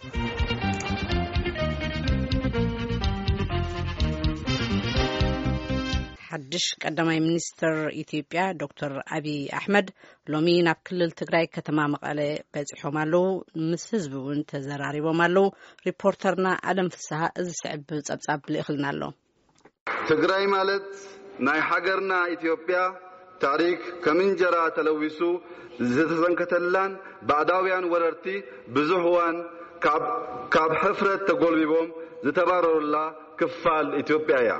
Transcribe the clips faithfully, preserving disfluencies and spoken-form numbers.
حدش قدماي منستر إثيوبيا دكتور أبي أحمد لومي ناب كلل تግራይ ከተማ መቀለ በጽሖም አለው ምስ ህዝቡን ተዘራሪቦም አለው ሪፖርተርና አለም ፍስሐ እዚ ስዕብ ጸብጻብ ልእኽልና አለው ትግራይ ማለት ናይ ሀገርና ኢትዮጵያ ታሪክ ከምንጀራ ተለዊሱ ዝተዘንከተላን ባዕዳውያን ወረርቲ ብዙህዋን ካብ ካብ ሕፍረት ተጎልቢቦም ዝተባረሩላ ክፋል ኢትዮጵያያ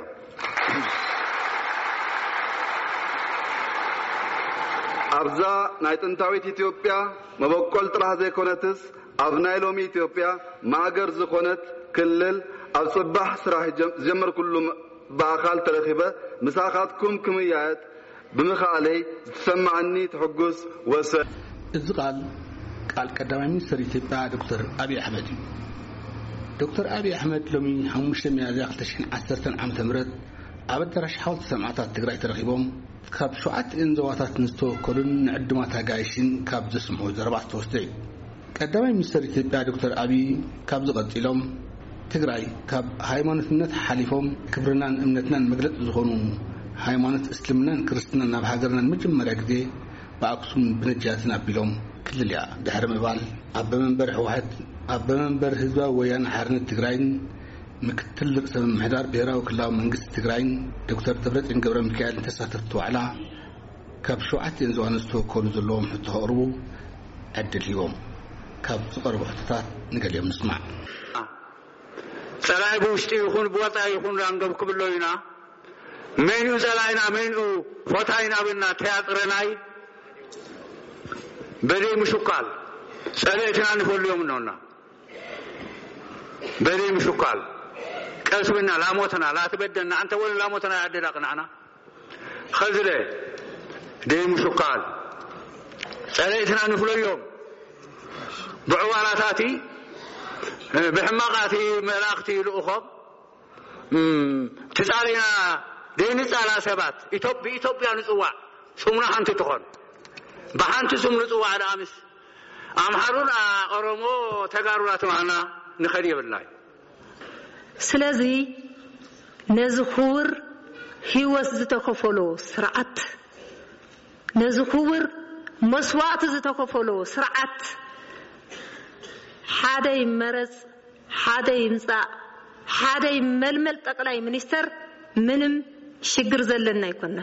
አብዛ ናይ ጥንታዊት ኢትዮጵያ መበቆል ጥራሕ ዘይኮነትስ ኣብ ናይ ሎሚ ኢትዮጵያ ማገር ዝኾነት ክልል ኣብ ጽባሕ ስራሕ ጀመር ኩሉ በአካል ተረኺበ ምሳኻትኩም ክምያት ብምኻለይ ተሰማዕኒ ተሕጉስ ወሰ እዚ ቃል ቃል ቀዳማይ ሚኒስትር ኢትዮጵያ ዶክተር አብይ አህመድ ዶክተር አብይ አህመድ ሎሚ ሓሙሽተ ሚያዝያ ሁለት ሺህ ዓሰርተ ዓመተ ምህረት ኣብ ኣዳራሽ ሓወልቲ ሰማዕታት ትግራይ ተረኺቦም ካብ ሸውዓተ እንዘዋታት ንዝተወከሉን ዕድማት ጋይሽን ካብ ዝስምዑ ዘረባት ተወስደ ቀዳማይ ሚኒስትር ኢትዮጵያ ዶክተር አብይ ካብ ዝቀጥሎም ትግራይ ካብ ሃይማኖትነት ሓሊፎም ክብርናን እምነትናን መግለጽ ዝኾኑ ሃይማኖት እስልምናን ክርስትናን ናብ ሃገርና መጀመርያ ግዜ በአክሱም ብነጃትን አቢሎም ክልልያ ድሕሪ ምባል ኣብ መንበር ህወሓት ኣብ መንበር ህዝባዊ ወያነ ሓርነት ትግራይን ምክትል ርዕሰ ምሕዳር ብሔራዊ ክልላዊ መንግስቲ ትግራይን ዶክተር ደብረጽዮን ገብረ ሚካኤል ተሳተፍቲ ዋዕላ ካብ ሸውዓተ እንዘዋን ዝተወከሉ ዘለዎም ሕቶ ቀርቡ ዕድል ሂቦም ካብ ዝቀርቡ ሕቶታት ንገሊኦም ንስማዕ ፀላይ ብውሽጢ ይኹን ብወፃኢ ይኹን ራንዶም ክብሎ ኢና መኑ ፀላይና መኑ ፎታይና ብና ተያጥረናይ በሌ ምሽቃል ፀለይትና ንፈልዮም ነውና በሌ ምሽቃል ቀስብና ላሞተና ላትበደና አንተ ወለ ላሞተና ያደላቅናና خذለ ደይ ምሽቃል ፀለይትና ንፈልዮም بعواراتي بحماقاتي ملاقتي لأخوب تسالينا دين على سبات إثيوبيا إثيوبيا نصوا سمنا حنت تكون بحنت سم نصوا على أمس أم هارونا أرمو تجارات معنا نخليه بالله سلازي نزخور هيوس زتكفلو سرعت نزخور مسوات زتكفلو سرعت حدا يمرز حدا يمصا حدا يململ ጠቅላይ ሚኒስተር ምንም ችግር ዘለና ይኮና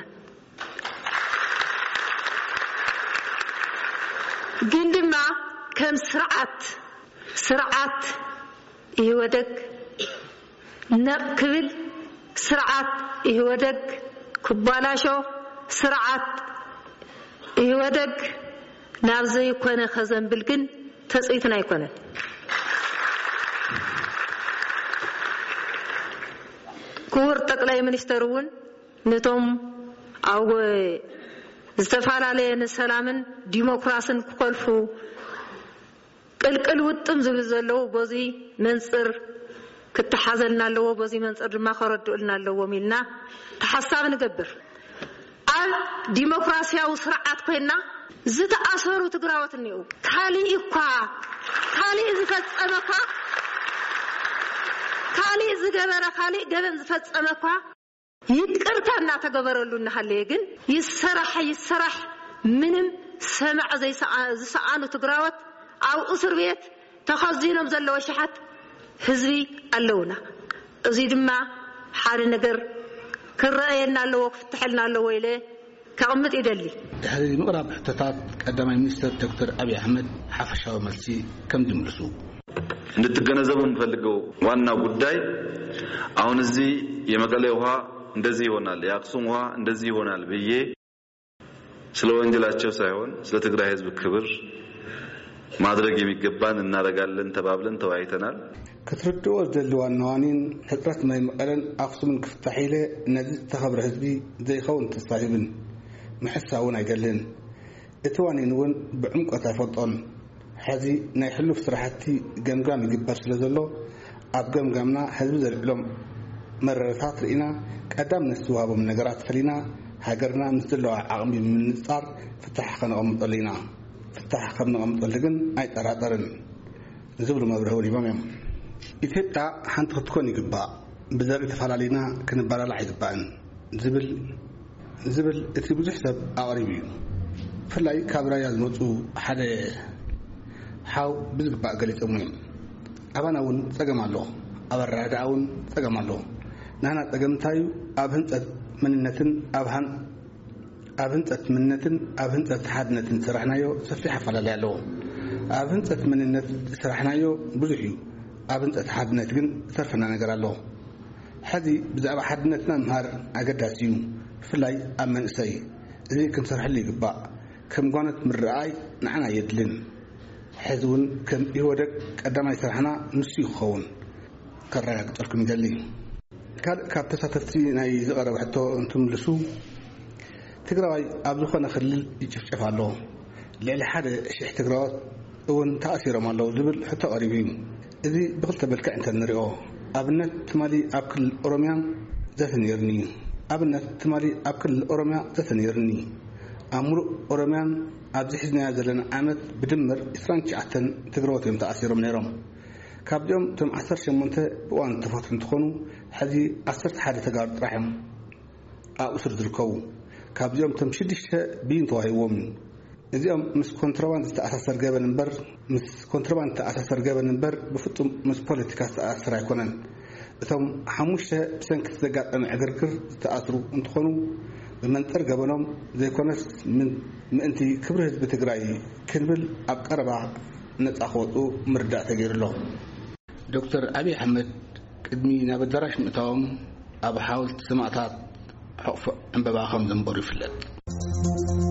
ግን ድማ ከም ስርዓት ስርዓት ይወደግ ነክብል ስርዓት ይወደግ ኩባላሾ ስርዓት ይወደግ ናብዘ ይኮነ ከዘንብል ግን ተጽይትና ይኮነ ኩር ጠቅላይ ሚኒስተሩን ነቶም አው ዝተፋላለየ ሰላምን ዲሞክራሲን ክፈልፉ ቅልቅል ውጥም ዝብል ዘለው በዚ መንጽር ክትሓዘልና አለዎ በዚ መንጽር ድማ ከረድኡልና አለዎ ሚልና ተሐሳብ ንገብር አል ዲሞክራሲያዊ ስርዓት ኮይና ዝተኣሰሩ ትግራዎት ነው ካሊ እኳ ካሊ ዝፈጸመካ ካሊ ዝገበረ ካሊ ገበን ዝፈጸመካ ይቅርታና ተገበረሉና ሃለየ ግን ይሰራህ ይሰራህ ምንም ሰማዕ ዘይሰአኑ ትግራዎት አው እስር ቤት ተኸዚኖም ዘለው ሸሓት ህዝቢ አለውና እዚ ድማ ሓደ ነገር ክረአየና አለው ክፍትሐልና አለው ወይለ كأمت إدلي هذه مقرب حتتات قدام المنستر دكتور أبي أحمد حفشة وملسي كم دي مرسو እንድትገነዘቡን ፈልገው ዋናው ጉዳይ አሁን እዚህ የመቀሌ ውሃ እንደዚህ ይሆናል ያክሱም ውሃ እንደዚህ ይሆናል ብዬ ስለ ወንጀላቸው ሳይሆን ስለ ትግራይ ህዝብ ክብር ማድረግ የሚገባን እናረጋለን ተባብለን ተወያይተናል كتردو زلوا النوانين حضرت ما مقلن أقسم كفتحيله نزل تخبر حزبي زي خون تستعجبن محساون አይደለን እተዋኔን بعمق ተፈጥን حزي ናይ حلف ስራሕቲ ገምጋም ይግበር ስለዘሎ ኣብ ገምጋምና ህዝብ ዘልዕሎም መረታት ሪና ቀዳም ነስተዋቦም ነገራት ፈሊና ሃገርና ምስተለው ዓቅሚ ምንጻር ፍታሕ ከነቀምጠልና ፍታሕ ከነቀምጠል ግን ኣይጠራጠርን ዝብሉ መብረውን ይባም ኢትዮጵያ ሓንቲ ክትኮን ይግባእ ብዘርኢ ተፈላለዩና ክንባላላ ይግባእን ዝብል ዝብል እቲ ብዙሕ ሰብ ኣቕሪቡ እዩ ፍላይ ካብ ራያ ዝመፁ ሓደ ሓው ብዝግባእ ገሊፆም እዮም ኣባና እውን ፀገም ኣሎ ኣብ ኣረዳድኣ እውን ፀገም ኣሎ ናና ፀገምታዩ ኣብ ህንፀት መንነትን ኣብሃን ኣብ ህንፀት መንነትን ኣብ ህንፀት ሓድነትን ስራሕናዮ ሰፊሕ ኣፈላላይ ኣለዎ ኣብ ህንፀት መንነት ስራሕናዮ ብዙሕ እዩ ኣብ ህንፀት ሓድነት ግን ዝተርፈና ነገር ኣሎ ሕዚ ብዛዕባ ሓድነትና ምሃር ኣገዳሲ እዩ ፍላይ ኣብ መንእሰይ እዚ ክንሰርሐሉ ይግባእ ከም ጓነት ምርኣይ ንዓና የድልን ሕዚ እውን ከም ይወደቅ ቀዳማይ ስራሕና ንሱ ይኸውን ከረጋግጠልኩም ይደሊ ካልእ ካብ ተሳተፍቲ ናይ ዝቐረበ ሕቶ እንትምልሱ ትግራዋይ ኣብ ዝኾነ ክልል ይጭፍጨፍ ኣሎ ልዕሊ ሓደ ሽሕ ትግራዋት እውን ተኣሲሮም ኣለዉ ዝብል ሕቶ ቀሪቡ እዩ እዚ ብክልተ መልክዕ እንተንሪኦ ኣብነት ትማሊ ኣብ ክልል ኦሮሚያ ዘተነይርኒ ኣብነት ትማሊ ኣብ ክልል ኦሮሚያ ዘተነይርኒ ኣብ ሙሉእ ኦሮሚያን ኣብዚ ሒዝናያ ዘለና ዓመት ብድምር عشرين وتسعة ትግራዋት እዮም ተኣሲሮም ነይሮም ካብዚኦም እቶም عشرة وثمانية ብእዋን ተፈትሑ እንትኾኑ ሕዚ عشرة وواحد ተጋሩ ጥራሕዮም ኣብ እስር ዝርከቡ ካብዚኦም እቶም ሽዱሽተ ብይን ተዋሂቦም እዚኦም ምስ ኮንትራባንድ ዝተኣሳሰር ገበን እምበር ምስ ኮንትራባንድ ዝተኣሳሰር ገበን እምበር ብፍጹም ምስ ፖለቲካ ዝተኣሳሰር ኣይኮነን እቶም ሓሙሽተ ብሰንኪ ዘጋጠመ ዕግርግር ዝተኣስሩ እንትኾኑ بمنطر قبلهم زي كونس من منتي كبر حزب تግራይ ክንብል ኣብ ቀረባ ነፃ ኾጡ ምርዳእ ተገይሩ ኣሎ ዶክተር አብይ አህመድ ቅድሚ ናብ ደራሽ ምእታዎም ኣብ ሓውልቲ ሰማዕታት ሕቑፍ ዕንበባ ከም ዘንበሩ ይፍለጥ